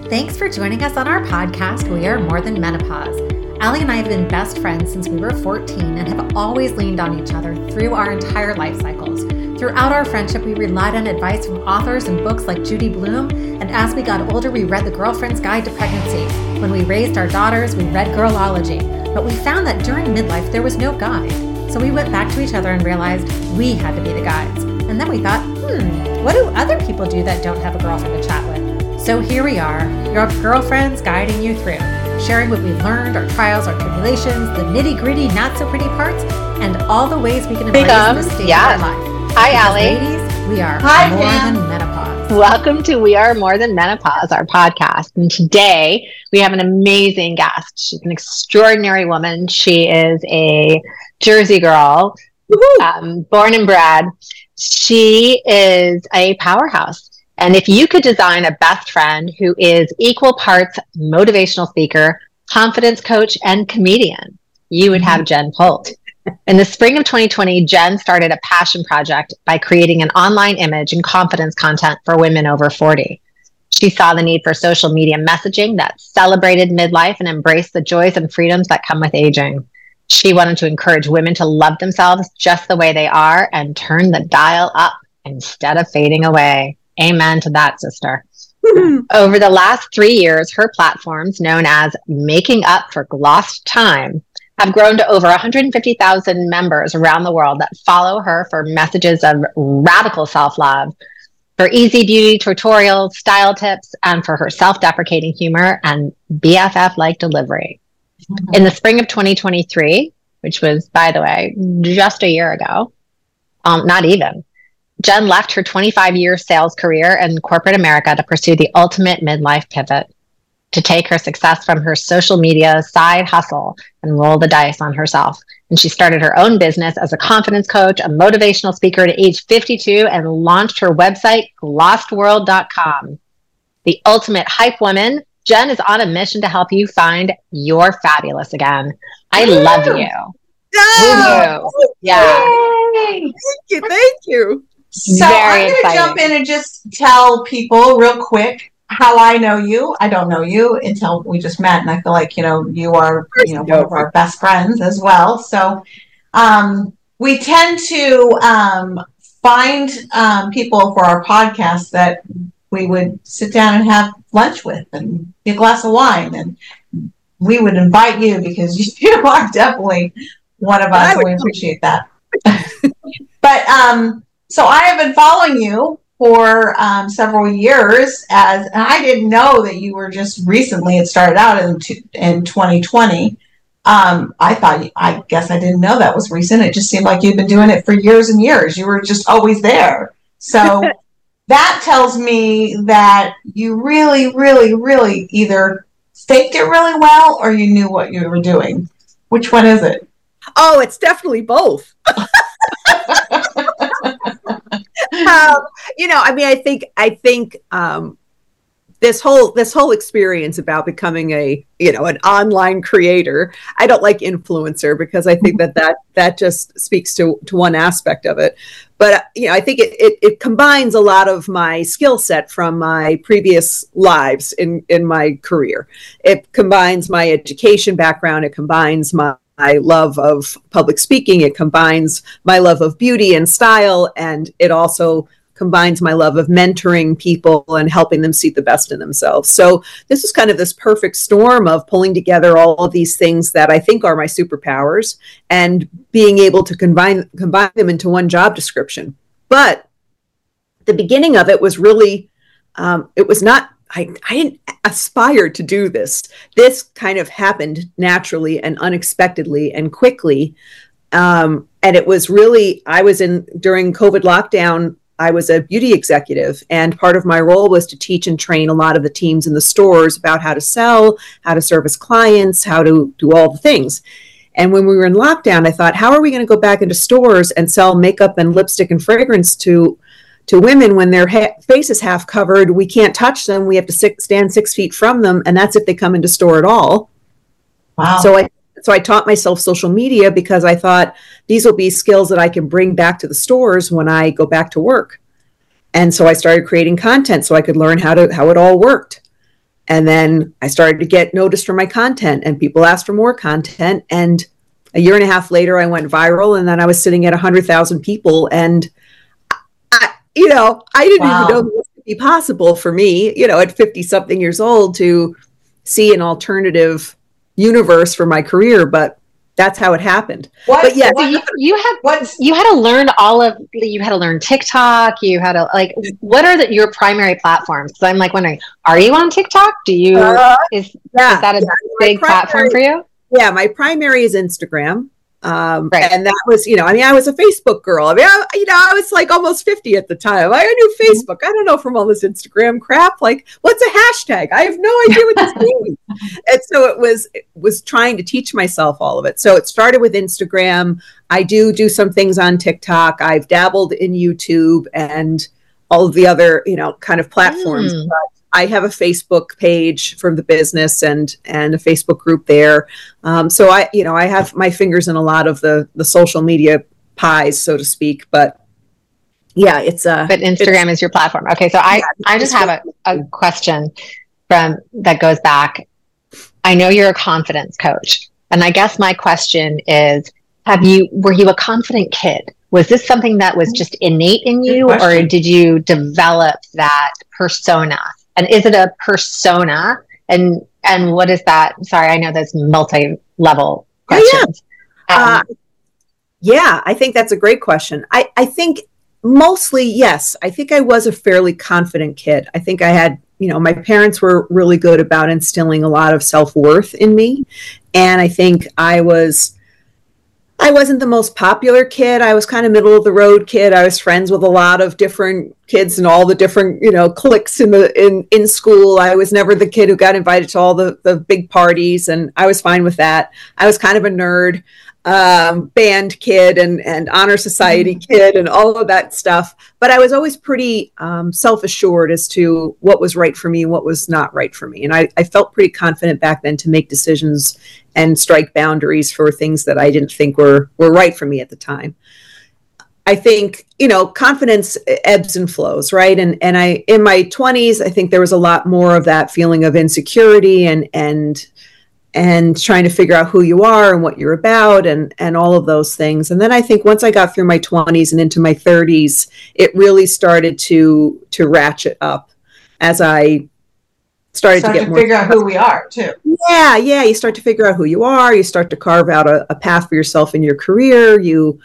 Thanks for joining us on our podcast, We Are More Than Menopause. Allie and I have been best friends since we were 14 and have always leaned on each other through our entire life cycles. Throughout our friendship, we relied on advice from authors and books like Judy Blume, and as we got older, we read The Girlfriend's Guide to Pregnancy. When we raised our daughters, we read Girlology, but we found that during midlife, there was no guide. So we went back to each other and realized we had to be the guides. And then we thought, what do other people do that don't have a girlfriend to chat with? So here we are, your girlfriends guiding you through, sharing what we've learned, our trials, our tribulations, the nitty-gritty, not-so-pretty parts, and all the ways we can embrace this stage of our life. Hi, Allie. Ladies, we are more than menopause. Welcome to We Are More Than Menopause, our podcast. And today we have an amazing guest. She's an extraordinary woman. She is a Jersey girl, born and bred. She is a powerhouse. And if you could design a best friend who is equal parts motivational speaker, confidence coach, and comedian, you would have Jen Polt. In the spring of 2020, Jen started a passion project by creating an online image and confidence content for women over 40. She saw the need for social media messaging that celebrated midlife and embraced the joys and freedoms that come with aging. She wanted to encourage women to love themselves just the way they are and turn the dial up instead of fading away. Amen to that, sister. Over the last 3 years, her platforms, known as Making Up for Lost Time, have grown to over 150,000 members around the world that follow her for messages of radical self-love, for easy beauty tutorials, style tips, and for her self-deprecating humor and BFF-like delivery. In the spring of 2023, which was, by the way, just a year ago, not even, Jen left her 25-year sales career in corporate America to pursue the ultimate midlife pivot, to take her success from her social media side hustle and roll the dice on herself. And she started her own business as a confidence coach, a motivational speaker at age 52, and launched her website, glostworld.com. The ultimate hype woman, Jen is on a mission to help you find your fabulous again. I love you. Oh, yeah. Thank you. So I'm going to jump in and just tell people real quick how I know you. I don't know you until we just met, and I feel like, you are, one of our best friends as well. So we tend to find people for our podcast that we would sit down and have lunch with and get a glass of wine, and we would invite you because you are definitely one of us, and we appreciate that. But so I have been following you for several years, and I didn't know that you were just recently. It started out in 2020. I guess I didn't know that was recent. It just seemed like you'd been doing it for years and years. You were just always there. So that tells me that you really, really, really either faked it really well or you knew what you were doing. Which one is it? Oh, it's definitely both. I think this whole experience about becoming an online creator. I don't like influencer because I think that just speaks to one aspect of it. But I think it combines a lot of my skill set from my previous lives in my career. It combines my education background. It combines my love of public speaking. It combines my love of beauty and style, and it also combines my love of mentoring people and helping them see the best in themselves. So this is kind of this perfect storm of pulling together all of these things that I think are my superpowers and being able to combine them into one job description. But the beginning of it was really, it was not, I didn't aspire to do this. This kind of happened naturally and unexpectedly and quickly. And it was really, during COVID lockdown, I was a beauty executive, and part of my role was to teach and train a lot of the teams in the stores about how to sell, how to service clients, how to do all the things. And when we were in lockdown, I thought, how are we going to go back into stores and sell makeup and lipstick and fragrance to women when their face is half covered? We can't touch them. We have to stand 6 feet from them, and that's if they come into store at all. Wow. So I taught myself social media because I thought these will be skills that I can bring back to the stores when I go back to work. And so I started creating content so I could learn how it all worked. And then I started to get noticed for my content, and people asked for more content. And a year and a half later, I went viral, and then I was sitting at 100,000 people. And I didn't even know this would be possible for me, at 50 something years old, to see an alternative universe for my career. But that's how it happened. You had to learn you had to learn TikTok. You had to what are your primary platforms? Because I'm wondering, are you on TikTok? Is that a big platform for you? Yeah, my primary is Instagram. Right. And that was, I was a Facebook girl. I was almost 50 at the time. I knew Facebook. I don't know from all this Instagram crap. What's a hashtag? I have no idea what this means. And so it was trying to teach myself all of it. So it started with Instagram. I do some things on TikTok. I've dabbled in YouTube and all of the other, kind of platforms. But I have a Facebook page for the business and a Facebook group there. So I have my fingers in a lot of the social media pies, so to speak. But yeah, but Instagram is your platform. Okay. So I just have a question that goes back. I know you're a confidence coach. And I guess my question is, were you a confident kid? Was this something that was just innate in you, or did you develop that persona? And is it a persona? And what is that? Sorry, I know there's multi-level questions. Yeah, I think that's a great question. I think mostly, yes. I think I was a fairly confident kid. I think I had, my parents were really good about instilling a lot of self-worth in me. And I think I wasn't the most popular kid. I was kind of middle of the road kid. I was friends with a lot of different kids and all the different, cliques in school. I was never the kid who got invited to all the big parties, and I was fine with that. I was kind of a nerd, band kid and honor society kid and all of that stuff. But I was always pretty self-assured as to what was right for me and what was not right for me. And I felt pretty confident back then to make decisions and strike boundaries for things that I didn't think were right for me at the time. I think, confidence ebbs and flows, right? And I, in my 20s, I think there was a lot more of that feeling of insecurity and trying to figure out who you are and what you're about and all of those things. And then I think once I got through my 20s and into my 30s, it really started to ratchet up as I started to get more figure out who we are too. Yeah. You start to figure out who you are. You start to carve out a path for yourself in your career. You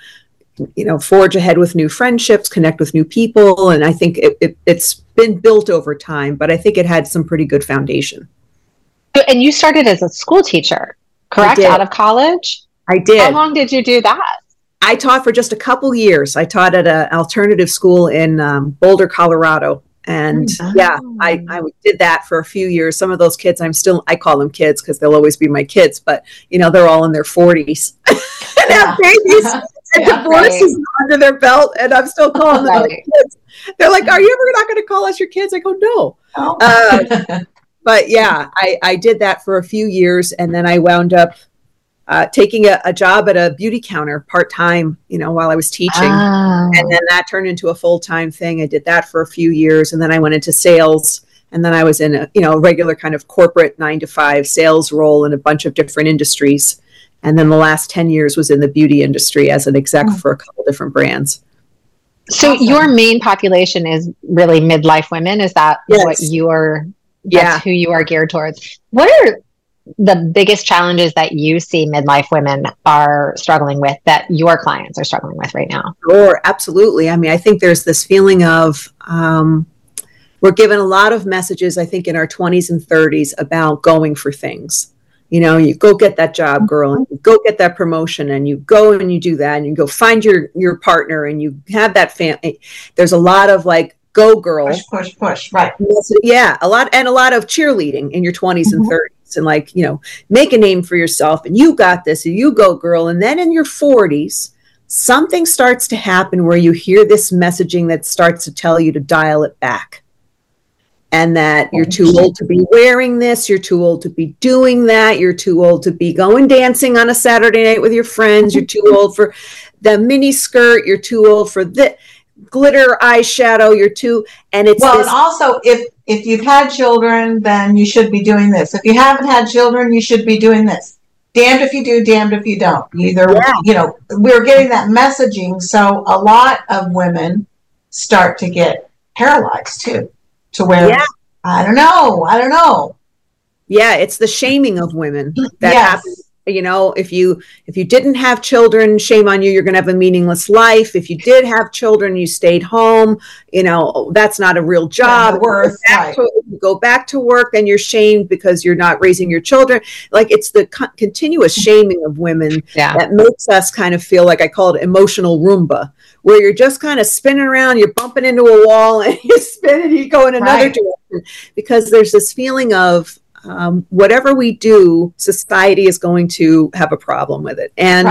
forge ahead with new friendships, connect with new people. And I think it's been built over time, but I think it had some pretty good foundation. And you started as a school teacher, correct? Out of college? I did. How long did you do that? I taught for just a couple years. I taught at an alternative school in Boulder, Colorado. And I did that for a few years. Some of those kids, I call them kids because they'll always be my kids, but they're all in their 40s and have babies and divorces under their belt. And I'm still calling them kids. They're like, "Are you ever not going to call us your kids?" I go, "No." Oh. But yeah, I did that for a few years. And then I wound up taking a job at a beauty counter part-time, while I was teaching. And then that turned into a full-time thing. I did that for a few years. And then I went into sales. And then I was in a regular kind of corporate 9-to-5 sales role in a bunch of different industries. And then the last 10 years was in the beauty industry as an exec for a couple different brands. So your main population is really midlife women. Is that what that's who you are geared towards? What are the biggest challenges that you see midlife women are struggling with, that your clients are struggling with right now? Sure, absolutely. I mean, I think there's this feeling of we're given a lot of messages, I think, in our 20s and 30s about going for things. You go get that job, girl, and you go get that promotion, and you go and you do that, and you go find your partner, and you have that family. There's a lot of go girl. Push. Right. Yeah. A lot of cheerleading in your 20s and 30s and make a name for yourself and you got this and you go girl. And then in your 40s, something starts to happen where you hear this messaging that starts to tell you to dial it back. And that you're too old to be wearing this. You're too old to be doing that. You're too old to be going dancing on a Saturday night with your friends. You're too old for the mini skirt. You're too old for this. glitter eyeshadow, you're too, and it's and also if you've had children, then you should be doing this. If you haven't had children, you should be doing this. Damned if you do, damned if you don't. Either, we're getting that messaging. So a lot of women start to get paralyzed too, to where, I don't know. Yeah, it's the shaming of women that happens. If you didn't have children, shame on you. You're going to have a meaningless life. If you did have children, you stayed home. That's not a real job. You go back to work and you're shamed because you're not raising your children. Like, it's the continuous shaming of women that makes us kind of feel like, I call it emotional Roomba, where you're just kind of spinning around, you're bumping into a wall and you spin and you go in another direction, because there's this feeling of, whatever we do, society is going to have a problem with it. And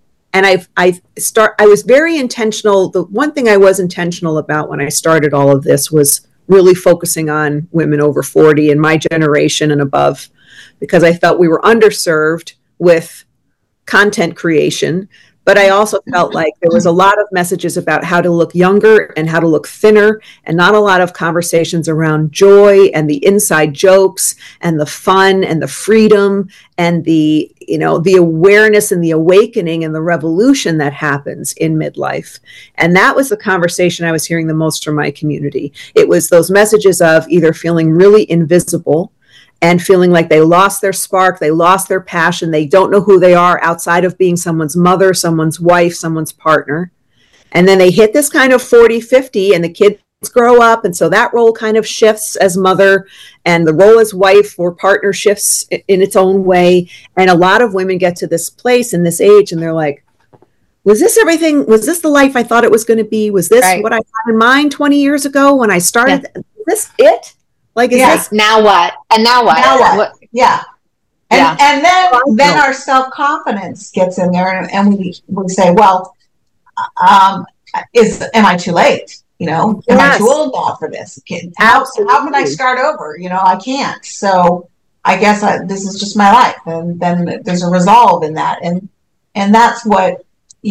I was very intentional. The one thing I was intentional about when I started all of this was really focusing on women over 40 in my generation and above, because I felt we were underserved with content creation. But I also felt like there was a lot of messages about how to look younger and how to look thinner, and not a lot of conversations around joy and the inside jokes and the fun and the freedom and the awareness and the awakening and the revolution that happens in midlife. And that was the conversation I was hearing the most from my community. It was those messages of either feeling really invisible and feeling like they lost their spark, they lost their passion, they don't know who they are outside of being someone's mother, someone's wife, someone's partner. And then they hit this kind of 40, 50, and the kids grow up, and so that role kind of shifts as mother, and the role as wife or partner shifts in its own way. And a lot of women get to this place in this age, and they're like, was this everything? Was this the life I thought it was going to be? Was this what I had in mind 20 years ago when I started? Yeah. Is this it? Like, is this now what? And now what? Now what? Yeah. And then our self-confidence gets in there, and we say, well, am I too late? Am I too old now for this? How can I start over? I can't. So I guess this is just my life. And then there's a resolve in that. And that's what,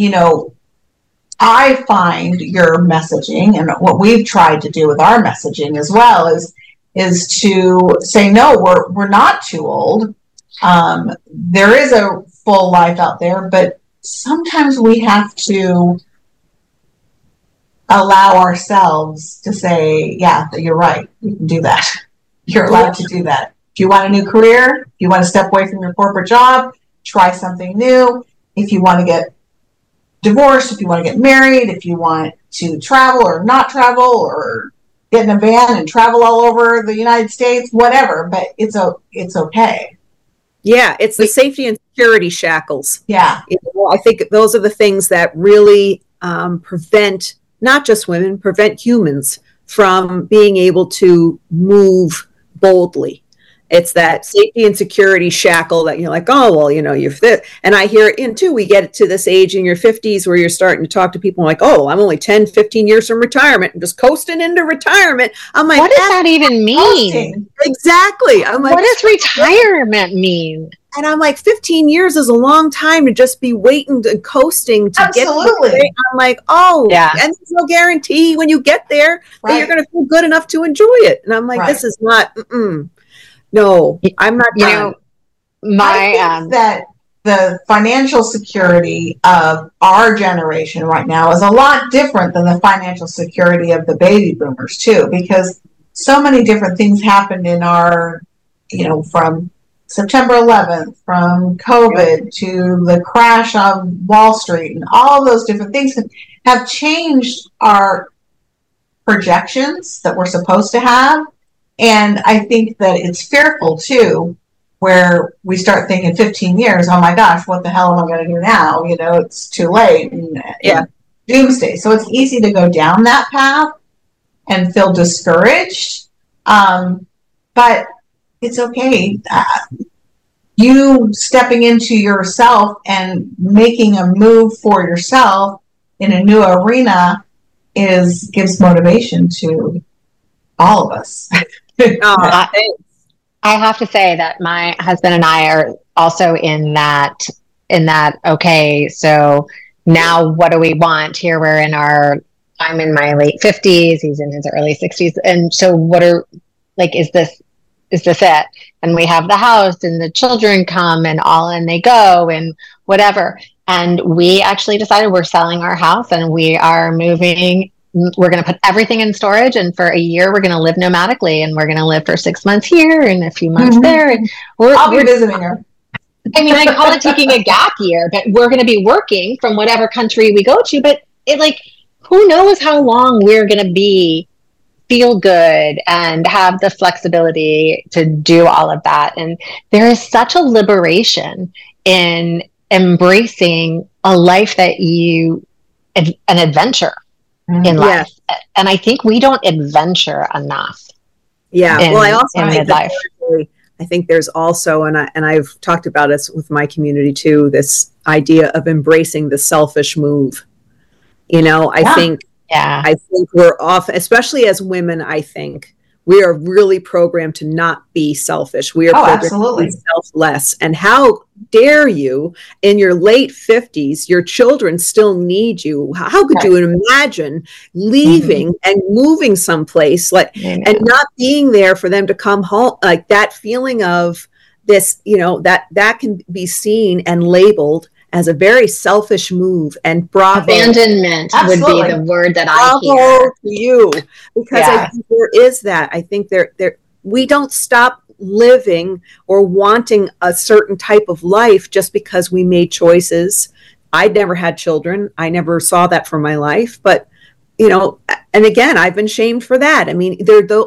I find your messaging, and what we've tried to do with our messaging as well is to say, no, we're not too old. There is a full life out there, but sometimes we have to allow ourselves to say, yeah, you're right. You can do that. You're allowed to do that. If you want a new career, if you want to step away from your corporate job, try something new. If you want to get divorced, if you want to get married, if you want to travel or not travel, or get in a van and travel all over the United States, whatever, but it's okay. Yeah, it's the safety and security shackles. Yeah. I think those are the things that really prevent, not just women, prevent humans from being able to move boldly. It's that safety and security shackle that you're like, oh, well, you're fit. And I hear it in too. We get to this age in your 50s where you're starting to talk to people like, oh, I'm only 10, 15 years from retirement and just coasting into retirement. I'm like, what does that even mean? Coasting. Exactly. I'm like, what does retirement mean? And I'm like, 15 years is a long time to just be waiting and coasting to get there. I'm like, oh, yeah. And there's no guarantee when you get there that you're going to feel good enough to enjoy it. And I'm like, this is not, no, I'm not. I think that the financial security of our generation right now is a lot different than the financial security of the baby boomers too, because so many different things happened in our, from September 11th, from COVID to the crash on Wall Street, and all those different things have changed our projections that we're supposed to have. And I think that it's fearful too, where we start thinking 15 years, oh my gosh, what the hell am I going to do now? It's too late. And doomsday. So it's easy to go down that path and feel discouraged. But it's okay. You stepping into yourself and making a move for yourself in a new arena gives motivation to all of us. I have to say that my husband and I are also in that, okay, so now what do we want? Here we're in our I'm in my late 50s. He's in his early 60s. And so is this it? And we have the house and the children come and they go and whatever. And we actually decided we're selling our house and we are moving. We're going to put everything in storage. And for a year, we're going to live nomadically, and we're going to live for 6 months here and a few months there. And I'll be visiting her. I mean, I call it taking a gap year, but we're going to be working from whatever country we go to. But who knows how long we're going to feel good and have the flexibility to do all of that. And there is such a liberation in embracing a life that an adventure in life. And I think we don't adventure enough. Yeah. Well, I also think midlife. I think there's also, and I've talked about this with my community too, this idea of embracing the selfish move. I think we're off, especially as women. I think we are really programmed to not be selfish. We are programmed to be selfless. And how dare you, in your late 50s, your children still need you? How could you imagine leaving and moving someplace and not being there for them to come home? Like that feeling of this, that can be seen and labeled as a very selfish move, and bravo. Abandonment would be the word that I hear. Bravo to you, because I think there is that. I think we don't stop living or wanting a certain type of life just because we made choices. I never had children. I never saw that for my life, but and again, I've been shamed for that. I mean,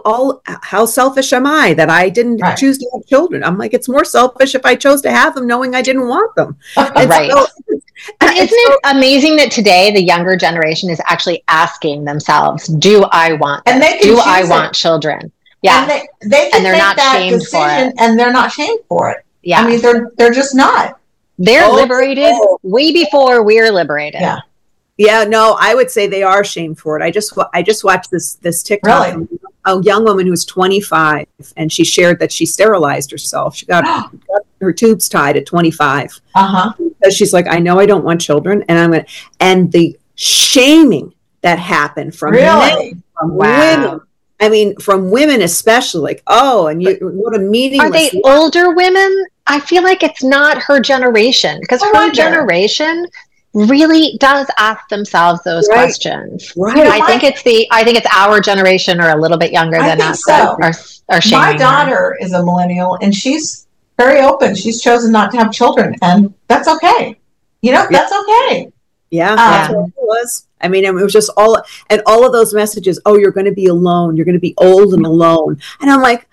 how selfish am I that I didn't choose to have children? I'm like, it's more selfish if I chose to have them knowing I didn't want them. Right. So, isn't it amazing that today the younger generation is actually asking themselves, do I want this? I want children? Yeah. And they can they're make not that shamed decision, for it. and they're not shamed for it. Yeah. I mean, they're just not. They're liberated way before we're liberated. Yeah. Yeah, no, I would say they are shamed for it. I just watched this TikTok from a young woman who was 25, and she shared that she sterilized herself. She got her tubes tied at 25. Because she's like, I know I don't want children, and the shaming that happened from men, from women. I mean, from women especially, like, what a meaningless. Are they older women? I feel like it's not her generation, because her generation really does ask themselves those questions. Right. I think it's our generation or a little bit younger than us that are shaming. My daughter is a millennial, and she's very open. She's chosen not to have children, and that's okay. That's okay. Yeah, that's what it was. I mean, it was just all of those messages. Oh, you're going to be alone. You're going to be old and alone. And I'm like,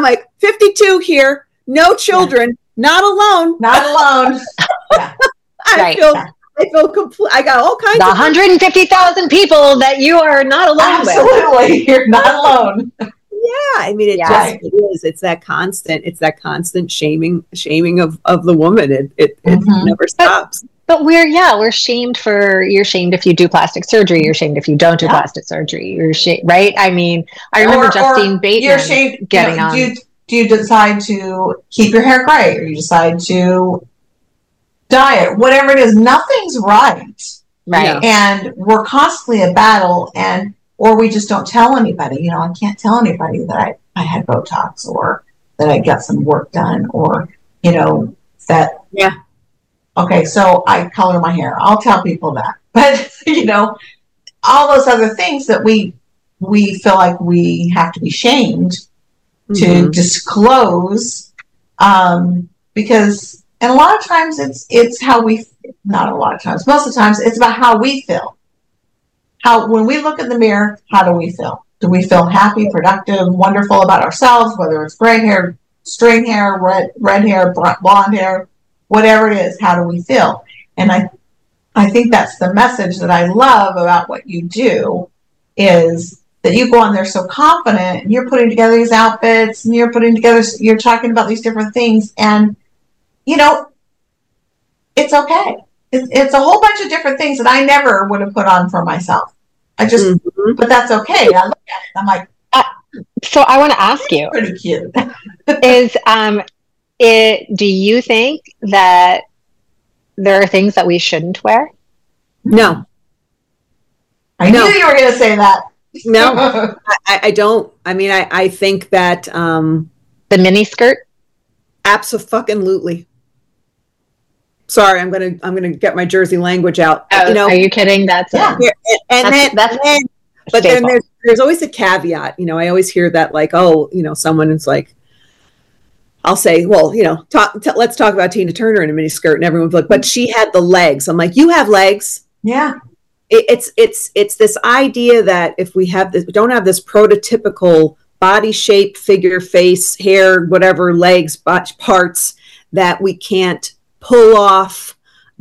52 here, no children, not alone. Not alone. I feel complete. I got all kinds of 150,000 people that you are not alone with. Absolutely, you're not alone. Yeah, I mean, it is. It's that constant shaming of the woman. It never stops. But we're shamed you're shamed if you do plastic surgery. You're shamed if you don't do plastic surgery. You're shamed, right? I mean, I remember Justine Bateman you're shamed, getting on. Do you decide to keep your hair gray, or you decide to diet, whatever it is, nothing's right. Right. And we're constantly at battle, or we just don't tell anybody. I can't tell anybody that I had Botox, or that I got some work done, or, that. Yeah. Okay, so I color my hair. I'll tell people that. But, all those other things that we feel like we have to be shamed to disclose, because. And a lot of times it's how not a lot of times, most of the times it's about how we feel. When we look in the mirror, how do we feel? Do we feel happy, productive, wonderful about ourselves, whether it's gray hair, string hair, red hair, blonde hair, whatever it is, how do we feel? And I think that's the message that I love about what you do, is that you go on there so confident, and you're putting together these outfits, and you're talking about these different things, and it's okay. It's a whole bunch of different things that I never would have put on for myself. But that's okay. I look at it, I'm like, so I want to ask you, pretty cute. Do you think that there are things that we shouldn't wear? No. I knew you were going to say that. No, I don't. I mean, I think that the mini skirt. Abso-fucking-lutely. Sorry, I'm gonna get my Jersey language out. Oh, are you kidding? That's then there's always a caveat. I always hear that, like, oh, someone is like, I'll say, well, let's talk about Tina Turner in a mini skirt, and everyone's like, but she had the legs. I'm like, you have legs. Yeah. It's this idea that if we don't have this prototypical body shape, figure, face, hair, whatever, legs, parts, that we can't pull off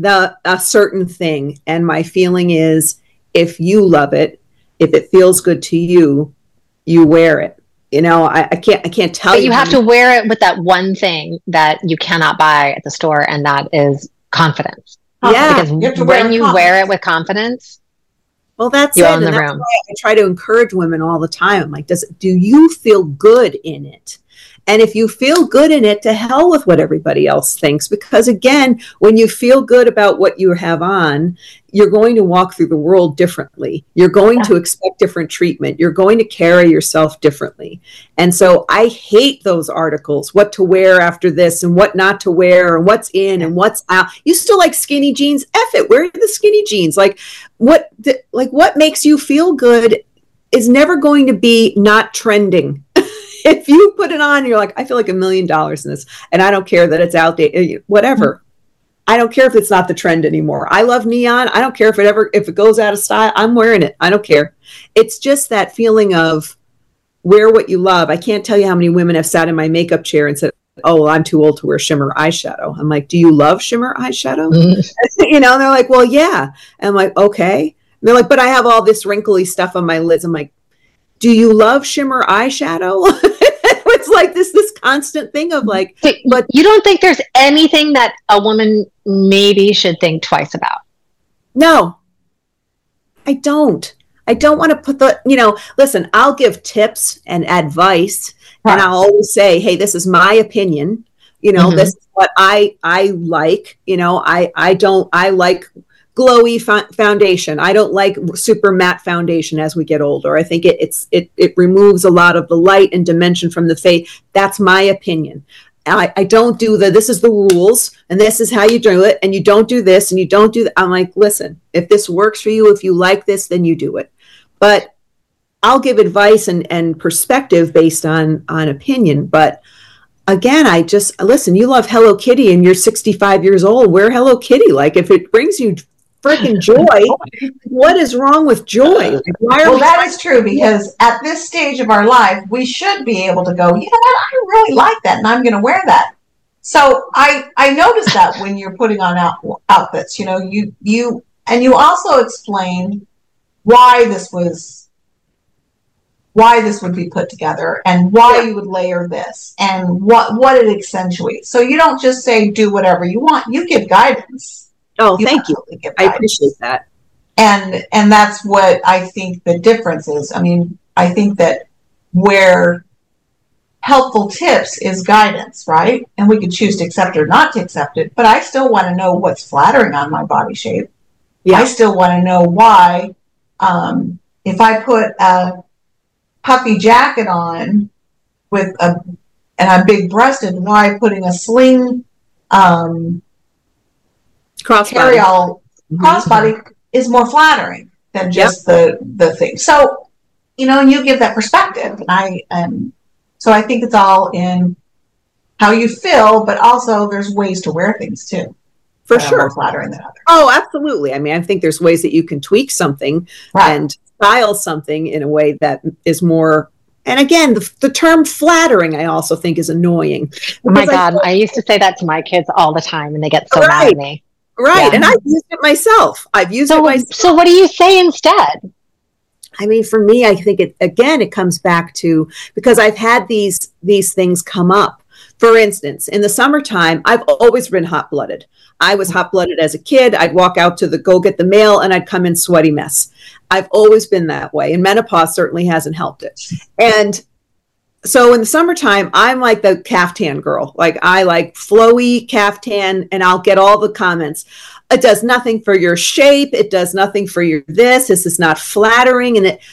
a certain thing. And my feeling is, if you love it, if it feels good to you, you wear it. I can't tell you. But you have to wear it with that one thing that you cannot buy at the store, and that is confidence. Yeah, because when you wear it with confidence, well, that's you it. own the That's room. why I try to encourage women all the time. I'm like, do you feel good in it? And if you feel good in it, to hell with what everybody else thinks. Because again, when you feel good about what you have on, you're going to walk through the world differently. You're going to expect different treatment. You're going to carry yourself differently. And so I hate those articles, what to wear after this and what not to wear and what's in and what's out. You still like skinny jeans? F it. Wear the skinny jeans. Like what makes you feel good is never going to be not trending. If you put it on, you're like, I feel like $1 million in this, and I don't care that it's outdated, whatever. I don't care if it's not the trend anymore. I love neon. I don't care if it goes out of style. I'm wearing it. I don't care. It's just that feeling of wear what you love. I can't tell you how many women have sat in my makeup chair and said, oh, well, I'm too old to wear shimmer eyeshadow. I'm like, do you love shimmer eyeshadow? And they're like, well, yeah. And I'm like, okay. And they're like, but I have all this wrinkly stuff on my lids. I'm like, do you love shimmer eyeshadow? It's like this constant thing of like, but you don't think there's anything that a woman maybe should think twice about? No, I don't. I don't want to put listen, I'll give tips and advice, and I'll always say, hey, this is my opinion. This is what I like. I like glowy foundation. I don't like super matte foundation as we get older. I think it removes a lot of the light and dimension from the face. That's my opinion. I don't do this is the rules and this is how you do it, and you don't do this and you don't do that. I'm like, listen, if this works for you, if you like this, then you do it. But I'll give advice and perspective based on opinion. But again, listen, you love Hello Kitty and you're 65 years old. Wear Hello Kitty. Like, if it brings you freaking joy, what is wrong with joy? That is true, because at this stage of our life, we should be able to go, you know what, I really like that, and I'm going to wear that. So I noticed that when you're putting on outfits, you also explained why this would be put together and why you would layer this and what it accentuates. So you don't just say do whatever you want. You give guidance. Oh, thank you. I appreciate that. And that's what I think the difference is. I mean, I think that where helpful tips is guidance, right? And we can choose to accept it or not to accept it, but I still want to know what's flattering on my body shape. Yeah. I still want to know why, if I put a puffy jacket on and I'm big breasted, why putting a sling, crossbody is more flattering than just the thing. So, you give that perspective, and so I think it's all in how you feel, but also there's ways to wear things too. For sure. More flattering than others. Oh, absolutely. I mean, I think there's ways that you can tweak something and style something in a way that is more. And again, the term flattering, I also think, is annoying. Oh my God. I used to say that to my kids all the time, and they get so mad at me. Right. Yeah. And I've used it myself. So what do you say instead? I mean, for me, I think it comes back to, because I've had these things come up. For instance, in the summertime, I've always been hot-blooded. I was hot-blooded as a kid. I'd walk out to go get the mail, and I'd come in sweaty mess. I've always been that way. And menopause certainly hasn't helped it. And So in the summertime, I'm like the caftan girl. Like I like flowy caftan, and I'll get all the comments. It does nothing for your shape. It does nothing for your this. This is not flattering.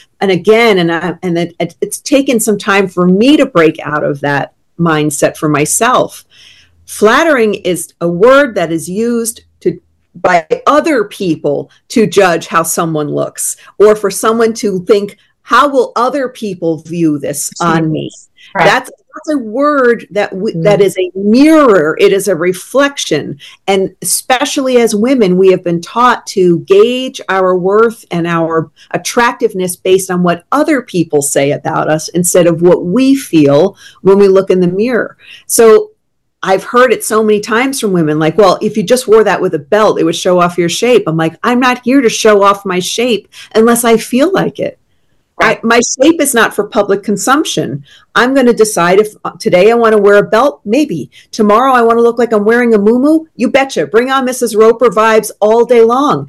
It's taken some time for me to break out of that mindset for myself. Flattering is a word that is used by other people to judge how someone looks, or for someone to think, how will other people view this on me? Right. That's a word that is a mirror. It is a reflection. And especially as women, we have been taught to gauge our worth and our attractiveness based on what other people say about us instead of what we feel when we look in the mirror. So I've heard it so many times from women, like, well, if you just wore that with a belt, it would show off your shape. I'm like, I'm not here to show off my shape unless I feel like it. Right. My shape is not for public consumption. I'm going to decide if today I want to wear a belt, maybe. Tomorrow I want to look like I'm wearing a muumuu. You betcha. Bring on Mrs. Roper vibes all day long.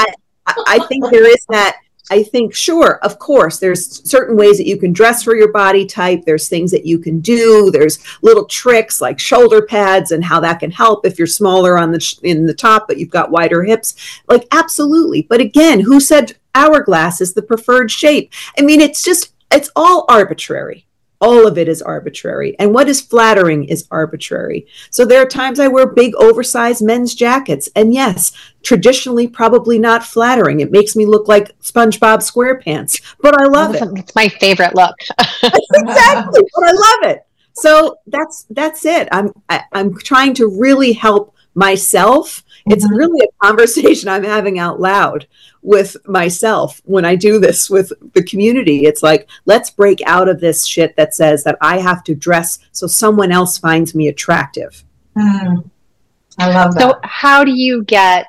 I think there is that. I think, sure, of course, there's certain ways that you can dress for your body type. There's things that you can do. There's little tricks like shoulder pads and how that can help if you're smaller in the top, but you've got wider hips. Like, absolutely. But again, who said hourglass is the preferred shape? I mean, it's all arbitrary. All of it is arbitrary. And what is flattering is arbitrary. So there are times I wear big, oversized men's jackets. And yes, traditionally, probably not flattering. It makes me look like SpongeBob SquarePants, but I love it. It's my favorite look. Exactly, but I love it. So that's it. I'm trying to really help myself. It's really a conversation I'm having out loud with myself when I do this with the community. It's like, let's break out of this shit that says that I have to dress so someone else finds me attractive. I love that. So how do you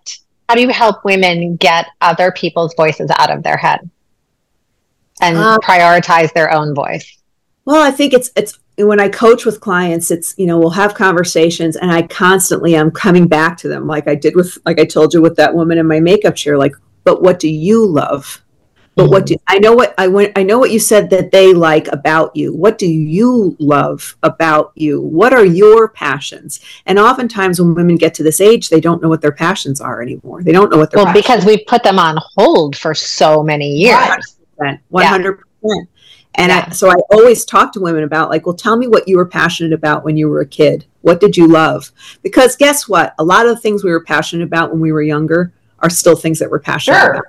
help women get other people's voices out of their head and prioritize their own voice? Well, I think it's when I coach with clients, it's, we'll have conversations and I constantly am coming back to them. Like I told you with that woman in my makeup chair, like, but what do you love? But I know what you said that they like about you. What do you love about you? What are your passions? And oftentimes when women get to this age, they don't know what their passions are anymore. They don't know what their because we put them on hold for so many years. 100%. And so I always talk to women about like, well, tell me what you were passionate about when you were a kid. What did you love? Because guess what? A lot of the things we were passionate about when we were younger are still things that we're passionate about.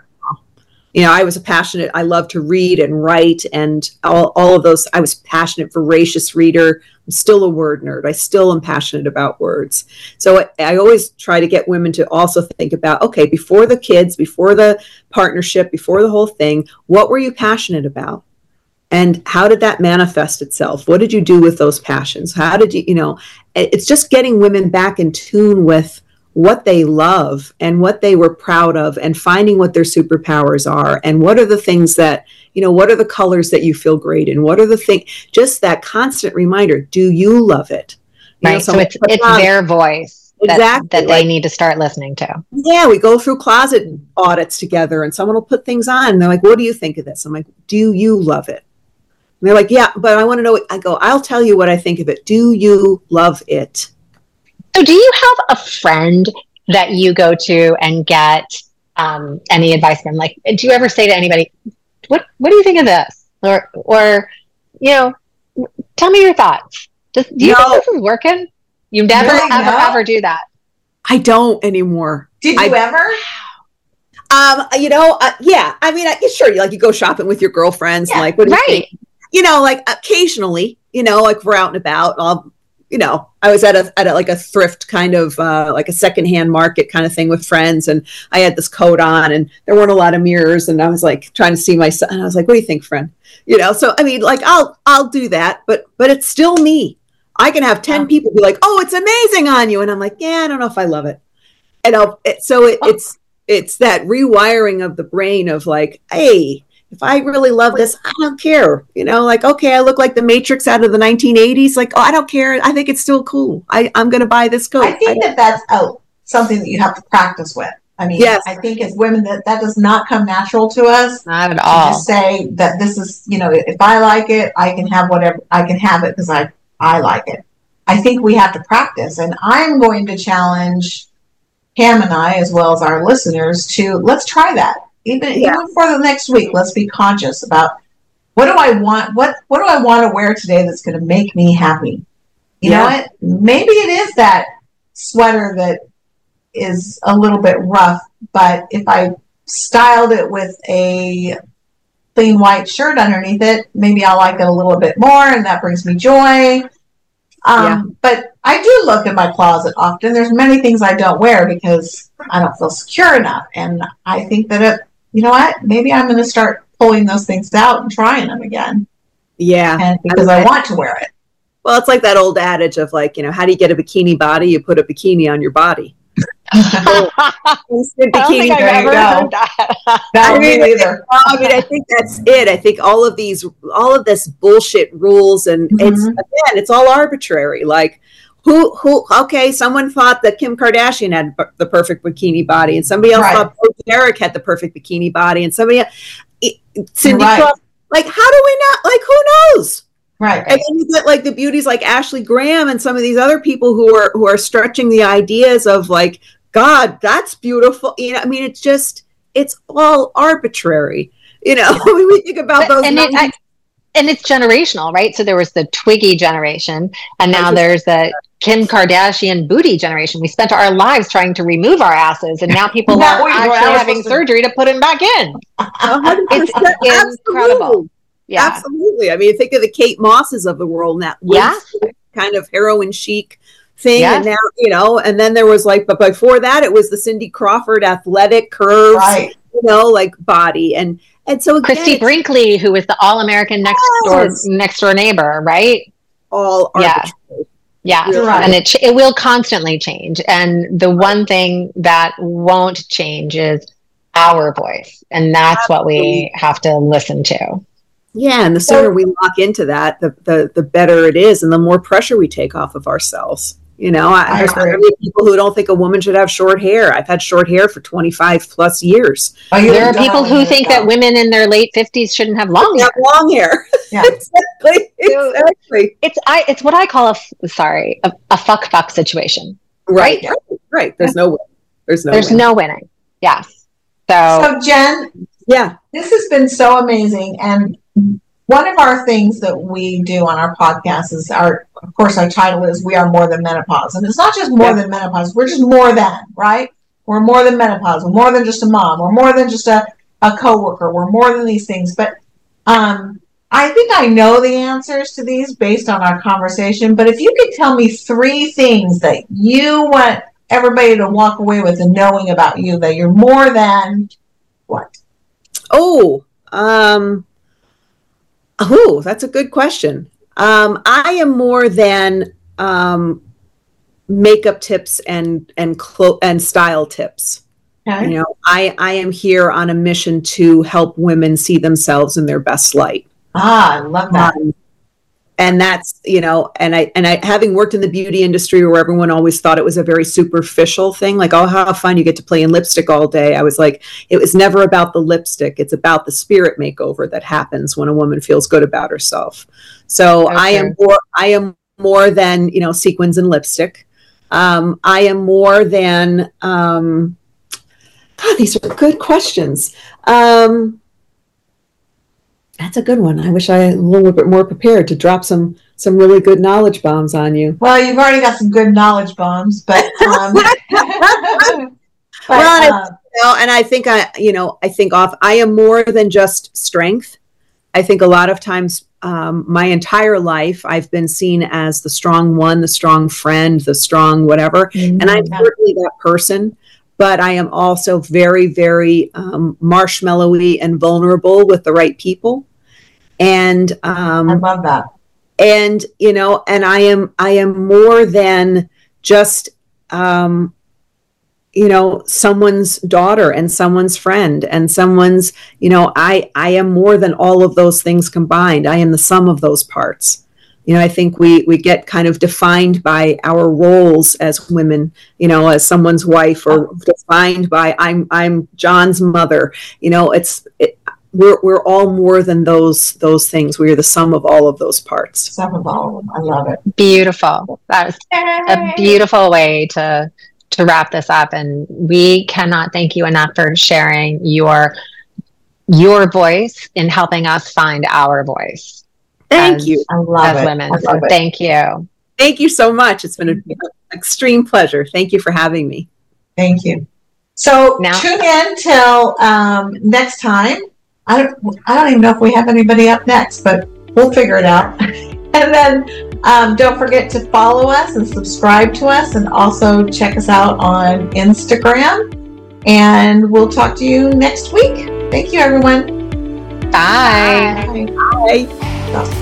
I love to read and write and all of those. I was passionate, voracious reader. I'm still a word nerd. I still am passionate about words. So I always try to get women to also think about, okay, before the kids, before the partnership, before the whole thing, what were you passionate about? And how did that manifest itself? What did you do with those passions? How did it's just getting women back in tune with what they love and what they were proud of and finding what their superpowers are and what are the things that, what are the colors that you feel great in? What are the things, just that constant reminder, do you love it? Right. So it's their voice that they need to start listening to. Yeah. We go through closet audits together and someone will put things on and they're like, what do you think of this? I'm like, do you love it? And they're like, yeah, but I want to know. I go, I'll tell you what I think of it. Do you love it? So do you have a friend that you go to and get any advice from? Like, do you ever say to anybody, what do you think of this? Or tell me your thoughts. Do you think this is working? You never ever do that. I don't anymore. Did you ever? Yeah. I mean, sure. You go shopping with your girlfriends. And like, what do you think? Like occasionally, like we're out and about, I was at a thrift kind of like a secondhand market kind of thing with friends. And I had this coat on and there weren't a lot of mirrors. And I was like trying to see myself. And I was like, what do you think, friend? So, I mean, like, I'll do that, but it's still me. I can have 10 people be like, oh, it's amazing on you. And I'm like, yeah, I don't know if I love it. And it's that rewiring of the brain of like, hey, if I really love this, I don't care. Like, okay, I look like the Matrix out of the 1980s. Like, oh, I don't care. I think it's still cool. I'm going to buy this coat. I think that's something that you have to practice with. I mean, yes. I think as women that does not come natural to us. Not at all. To just say that this is, if I like it, I can have whatever, I can have it because I like it. I think we have to practice, and I'm going to challenge Pam and I, as well as our listeners, to let's try that. Even for the next week, let's be conscious about what do I want? What do I want to wear today that's going to make me happy? You know what? Maybe it is that sweater that is a little bit rough, but if I styled it with a clean white shirt underneath it, maybe I'll like it a little bit more, and that brings me joy. But I do look in my closet often. There's many things I don't wear because I don't feel secure enough. And I think that, maybe I'm going to start pulling those things out and trying them again. Yeah. And because I want to wear it. Well, it's like that old adage of how do you get a bikini body? You put a bikini on your body. Bikini, there you go. I think that's it. I think all of this bullshit rules, and it's all arbitrary. Like okay, someone thought that Kim Kardashian had the perfect bikini body, and somebody else thought Derek had the perfect bikini body, and somebody else, Cindy Crawford. Like, how do we not? Like, who knows? Right. And then you get like the beauties like Ashley Graham and some of these other people who are stretching the ideas of like, God, that's beautiful. I mean, it's all arbitrary. When we think about those. And it's generational, right? So there was the Twiggy generation, and now there's the Kim Kardashian booty generation. We spent our lives trying to remove our asses, and now people are actually having surgery to put them back in. 100%. It's incredible. Yeah, absolutely. I mean, think of the Kate Mosses of the world, and that kind of heroin chic thing. Yes. And now, and then there was but before that, it was the Cindy Crawford athletic curves, like body. And so again, Christy Brinkley, who was the all-American next door neighbor, right? All arbitrary. Yeah. Right. And it will constantly change. And the one thing that won't change is our voice. And that's what we have to listen to. Yeah, and the sooner we lock into that, the better it is, and the more pressure we take off of ourselves. There's many people who don't think a woman should have short hair. I've had short hair for 25 plus years. There are people who think that women in their late 50s shouldn't have long hair. Long hair. Yeah. Exactly. It's what I call a fuck situation. Right. There's no winning. Yes. So Jen, this has been so amazing. And one of our things that we do on our podcast is our title is We Are More Than Menopause. And it's not just more than menopause. We're just more than, right? We're more than menopause. We're more than just a mom. We're more than just a coworker. We're more than these things. But I think I know the answers to these based on our conversation. But if you could tell me 3 things that you want everybody to walk away with and knowing about you, that you're more than what? That's a good question. I am more than makeup tips and style tips. Okay. I am here on a mission to help women see themselves in their best light. I love that. And that's, and I having worked in the beauty industry where everyone always thought it was a very superficial thing, like, oh, how fun, you get to play in lipstick all day. I was like, it was never about the lipstick. It's about the spirit makeover that happens when a woman feels good about herself. So okay. I am more than, sequins and lipstick. I am more than, these are good questions. That's a good one. I wish I was a little bit more prepared to drop some really good knowledge bombs on you. Well, you've already got some good knowledge bombs, but and I think I am more than just strength. I think a lot of times, my entire life, I've been seen as the strong one, the strong friend, the strong whatever, and I'm certainly that person. But I am also very, very marshmallowy and vulnerable with the right people. And I love that. And and I am more than just someone's daughter and someone's friend and someone's, I am more than all of those things combined. I am the sum of those parts. I think we get kind of defined by our roles as women, as someone's wife, or defined by I'm John's mother. We're all more than those things. We are the sum of all of those parts. Sum of all. I love it. Beautiful. That was a beautiful way to wrap this up. And we cannot thank you enough for sharing your voice in helping us find our voice. Thank you. I love it. Women. So thank you. Thank you so much. It's been an extreme pleasure. Thank you for having me. Thank you. So tune in till next time. I don't even know if we have anybody up next, but we'll figure it out. And then don't forget to follow us and subscribe to us, and also check us out on Instagram. And we'll talk to you next week. Thank you, everyone. Bye. Bye. Bye.